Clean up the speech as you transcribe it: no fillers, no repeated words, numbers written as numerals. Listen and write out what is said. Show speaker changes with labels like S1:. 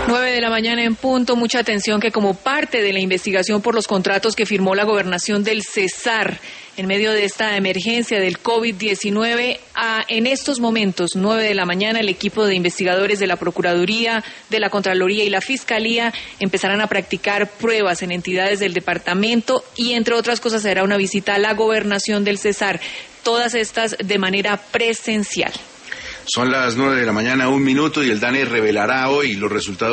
S1: 9 de la mañana en punto. Mucha atención que como parte de la investigación por los contratos que firmó la gobernación del Cesar en medio de esta emergencia del COVID-19, en estos momentos, 9 de la mañana, el equipo de investigadores de la Procuraduría, de la Contraloría y la Fiscalía empezarán a practicar pruebas en entidades del departamento y, entre otras cosas, será una visita a la gobernación del Cesar. Todas estas de manera presencial.
S2: Son las 9 de la mañana, 1 minuto, y el DANE revelará hoy los resultados